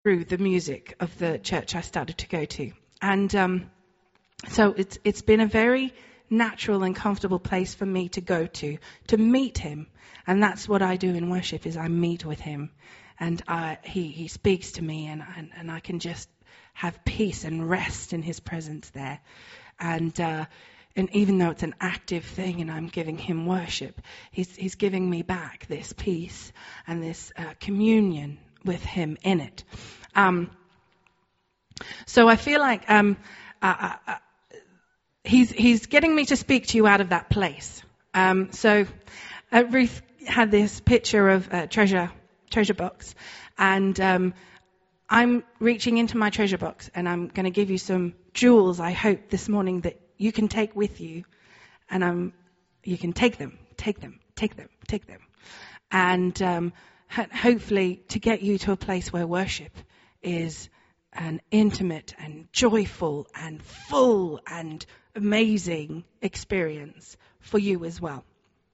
through the music of the church I started to go to. And so it's been a very natural and comfortable place for me to go to meet him. And that's what I do in worship, is I meet with him. And he speaks to me, and I can just have peace and rest in his presence there. And even though it's an active thing and I'm giving him worship, he's giving me back this peace and this communion with him in it. So I feel like he's getting me to speak to you out of that place. So Ruth had this picture of a treasure box, and I'm reaching into my treasure box, and I'm going to give you some jewels, I hope, this morning that you can take with you, and you can take them, and hopefully to get you to a place where worship is an intimate and joyful and full and amazing experience for you as well.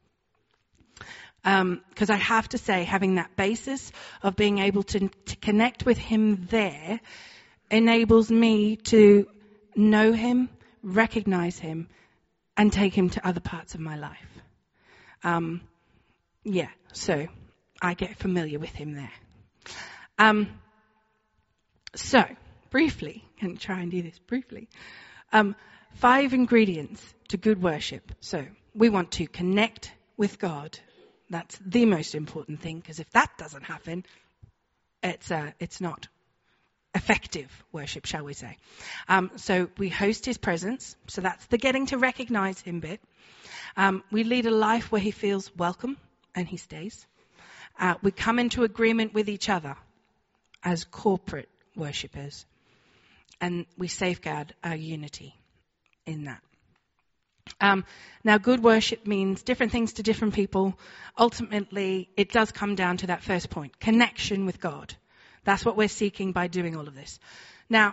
Because I have to say, having that basis of being able to connect with him there enables me to know him, recognize him, and take him to other parts of my life. So I get familiar with him there. So, briefly, and try and do this briefly, 5 ingredients to good worship. So, we want to connect with God. That's the most important thing, because if that doesn't happen, it's not effective worship, shall we say. So we host his presence. So that's the getting to recognize him bit. We lead a life where he feels welcome and he stays. We come into agreement with each other as corporate worshippers. And we safeguard our unity in that. Now, good worship means different things to different people. Ultimately, it does come down to that first point, connection with God. That's what we're seeking by doing all of this. Now,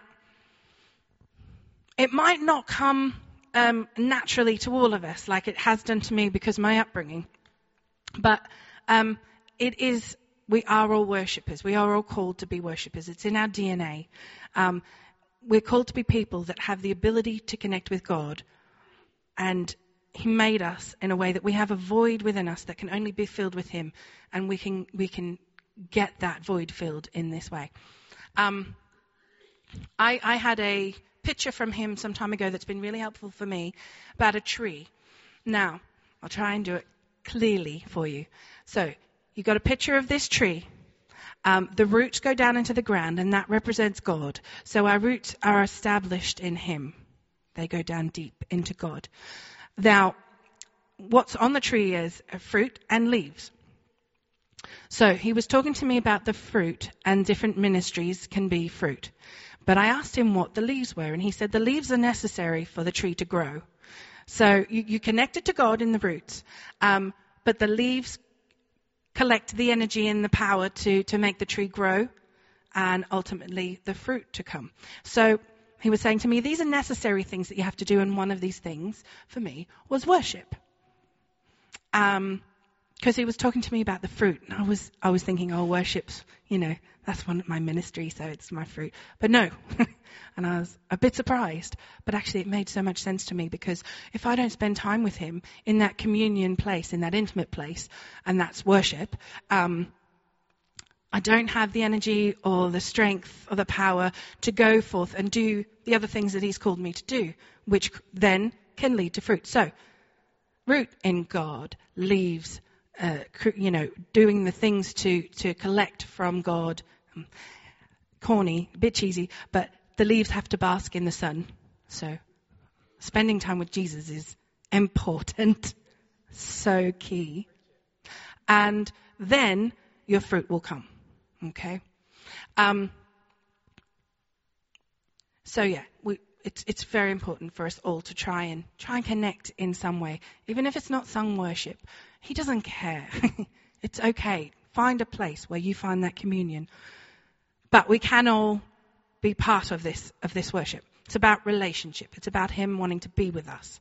it might not come naturally to all of us like it has done to me because of my upbringing. But we are all worshippers. We are all called to be worshippers. It's in our DNA. We're called to be people that have the ability to connect with God. And he made us in a way that we have a void within us that can only be filled with him. And we can get that void filled in this way. I had a picture from him some time ago that's been really helpful for me about a tree. Now, I'll try and do it clearly for you. So, you've got a picture of this tree. The roots go down into the ground, and that represents God. So our roots are established in him. They go down deep into God. Now, what's on the tree is a fruit and leaves. So he was talking to me about the fruit, and different ministries can be fruit. But I asked him what the leaves were, and he said the leaves are necessary for the tree to grow. So you connect it to God in the roots, but the leaves collect the energy and the power to make the tree grow, and ultimately the fruit to come. So he was saying to me, these are necessary things that you have to do, and one of these things, for me, was worship. Because he was talking to me about the fruit, and I was thinking, worship's, that's one of my ministry, so it's my fruit. But no, and I was a bit surprised, but actually it made so much sense to me, because if I don't spend time with him in that communion place, in that intimate place, and that's worship, I don't have the energy or the strength or the power to go forth and do the other things that he's called me to do, which then can lead to fruit. So, root in God, leaves, doing the things to collect from God. Corny, a bit cheesy, but the leaves have to bask in the sun. So, spending time with Jesus is important, so key. And then your fruit will come. Okay. It's very important for us all to try and connect in some way, even if it's not sung worship. He doesn't care. It's okay. Find a place where you find that communion. But we can all be part of this worship. It's about relationship. It's about him wanting to be with us.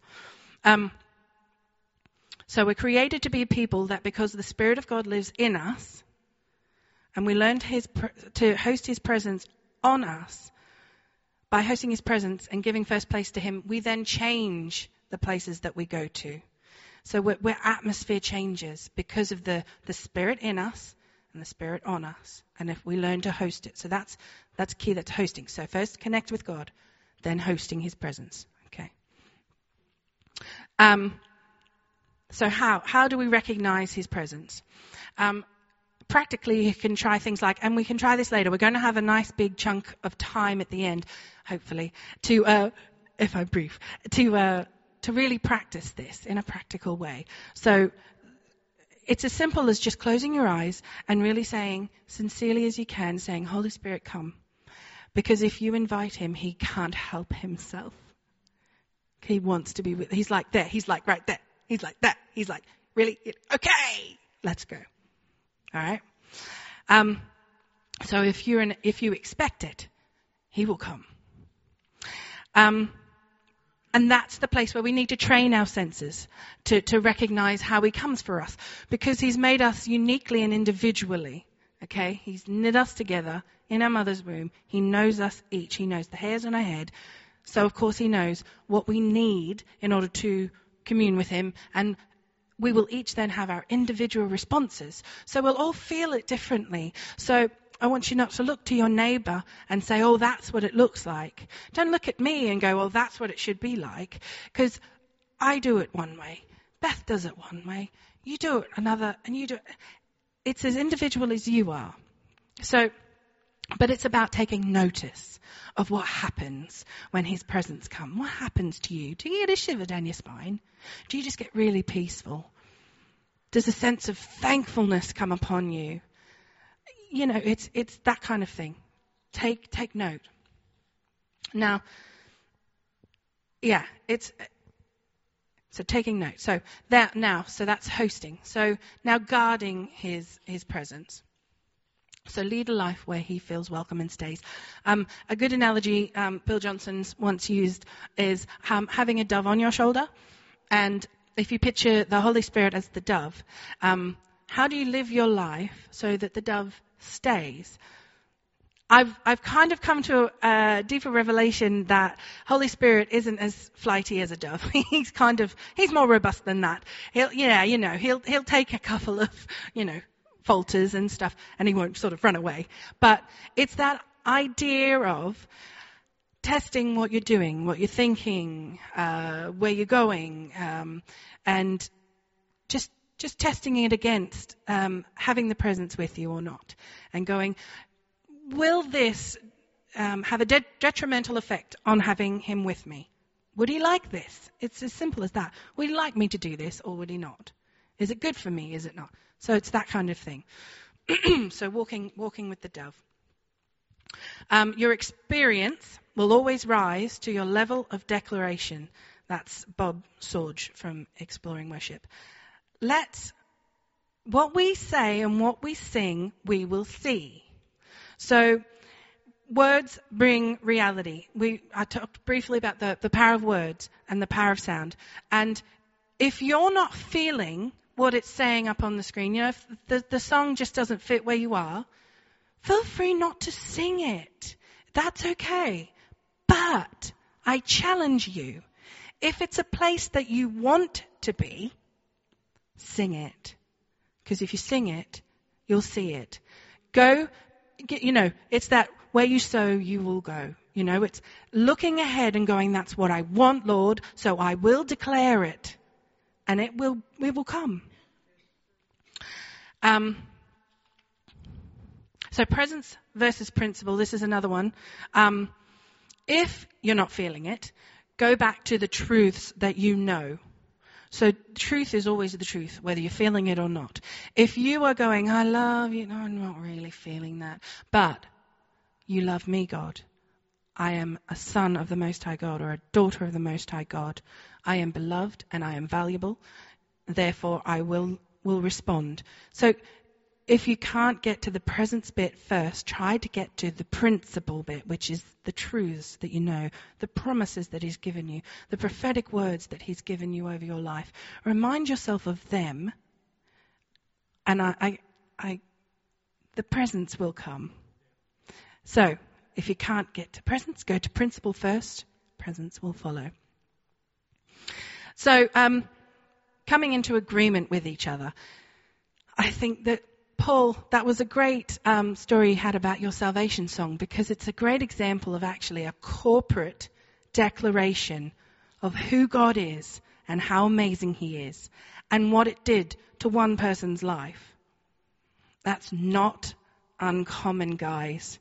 So we're created to be a people that, because the Spirit of God lives in us, and we learn to host his presence on us, by hosting his presence and giving first place to him, we then change the places that we go to. So we're atmosphere changers because of the Spirit in us and the Spirit on us. And if we learn to host it. So that's key, that's hosting. So first connect with God, then hosting his presence. Okay. So how do we recognize his presence? Practically, you can try things like, and we can try this later, we're going to have a nice big chunk of time at the end, hopefully, to, if I'm brief, to really practice this in a practical way. So it's as simple as just closing your eyes and really saying, sincerely as you can, saying, Holy Spirit, come. Because if you invite him, he can't help himself. He wants to be with, he's like there, he's like right there, he's like that, he's like, really? Okay, let's go. All right. So if you expect it, he will come. And that's the place where we need to train our senses to recognize how he comes for us, because he's made us uniquely and individually. Okay, he's knit us together in our mother's womb. He knows us each. He knows the hairs on our head. So of course he knows what we need in order to commune with him, and we will each then have our individual responses. So we'll all feel it differently. So I want you not to look to your neighbor and say, oh, that's what it looks like. Don't look at me and go, well, that's what it should be like. Because I do it one way. Beth does it one way. You do it another, and you do it. It's as individual as you are. So, but it's about taking notice of what happens when his presence comes. What happens to you? Do you get a shiver down your spine? Do you just get really peaceful? Does a sense of thankfulness come upon you? You know, it's that kind of thing. Take note. Now, yeah, so taking note. So that's hosting. So now guarding his presence. So lead a life where he feels welcome and stays. A good analogy Bill Johnson's once used is having a dove on your shoulder. And if you picture the Holy Spirit as the dove, how do you live your life so that the dove stays? I've kind of come to a deeper revelation that Holy Spirit isn't as flighty as a dove. He's more robust than that. He'll take a couple of, falters and stuff, and he won't sort of run away. But it's that idea of testing what you're doing, what you're thinking, where you're going, and just testing it against having the presence with you or not, and going, will this have a detrimental effect on having him with me? Would he like this? It's as simple as that. Would he like me to do this, or would he not? Is it good for me? Is it not? So it's that kind of thing. So walking with the dove. Your experience will always rise to your level of declaration. That's Bob Sorge from Exploring Worship. What we say and what we sing, we will see. So words bring reality. I talked briefly about the power of words and the power of sound. And if you're not feeling what it's saying up on the screen, if the song just doesn't fit where you are, feel free not to sing it. That's okay. But I challenge you, if it's a place that you want to be, sing it. Because if you sing it, you'll see it. It's that where you sow, you will go. It's looking ahead and going, that's what I want, Lord, so I will declare it. And it will come. So presence versus principle, this is another one. If you're not feeling it, go back to the truths that you know. So truth is always the truth, whether you're feeling it or not. If you are going, I love you, no, I'm not really feeling that, but you love me, God. I am a son of the Most High God, or a daughter of the Most High God. I am beloved and I am valuable. Therefore, I will respond. So if you can't get to the presence bit first, try to get to the principle bit, which is the truths that you know, the promises that he's given you, the prophetic words that he's given you over your life. Remind yourself of them. And I the presence will come. So, if you can't get to presence, go to principle first. Presence will follow. So, coming into agreement with each other. I think that Paul, that was a great story you had about your salvation song, because it's a great example of actually a corporate declaration of who God is and how amazing he is and what it did to one person's life. That's not uncommon, guys.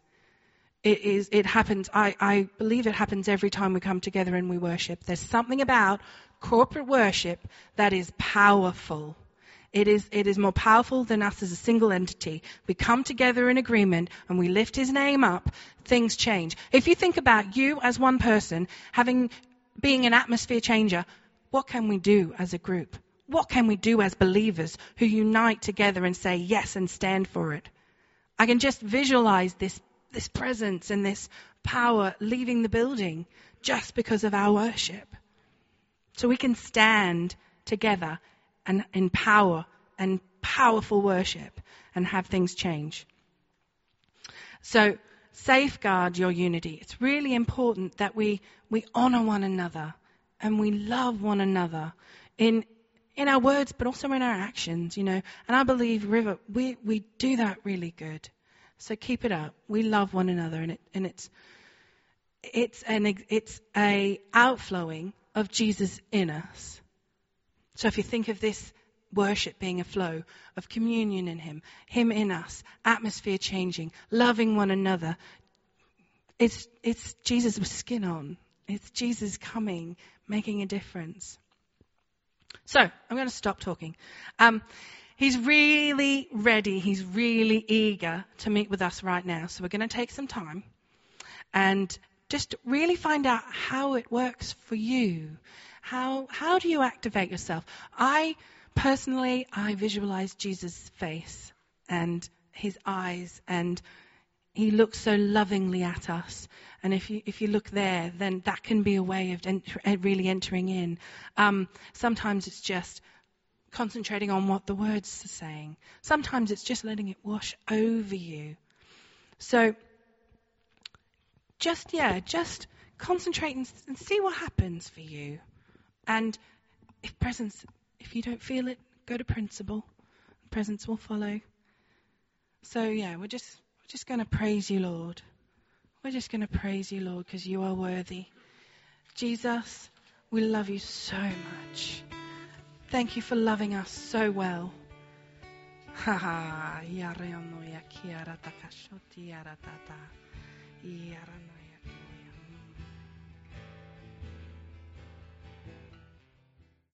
It happens, I believe it happens every time we come together and we worship. There's something about corporate worship that is powerful. It is more powerful than us as a single entity. We come together in agreement and we lift his name up, things change. If you think about you as one person, being an atmosphere changer, what can we do as a group? What can we do as believers who unite together and say yes and stand for it? I can just visualize this presence and this power leaving the building just because of our worship. So we can stand together and in power and powerful worship and have things change. So safeguard your unity. It's really important that we honor one another and we love one another in our words, but also in our actions, you know. And I believe, River, we do that really good. So keep it up. We love one another, and it's a outflowing of Jesus in us. So if you think of this worship being a flow of communion in him in us, atmosphere changing, loving one another, it's Jesus with skin on. It's Jesus coming, making a difference. So I'm going to stop talking. He's really ready. He's really eager to meet with us right now. So we're going to take some time and just really find out how it works for you. How do you activate yourself? I visualize Jesus' face and his eyes, and he looks so lovingly at us. And if you look there, then that can be a way of really entering in. Sometimes it's just concentrating on what the words are saying. Sometimes it's just letting it wash over you. So just concentrate and see what happens for you. And if you don't feel it, go to principle. Presence will follow. So we're just going to praise you, Lord. We're just going to praise you, Lord, because you are worthy. Jesus, we love you so much. Thank you for loving us so well. Ha ha.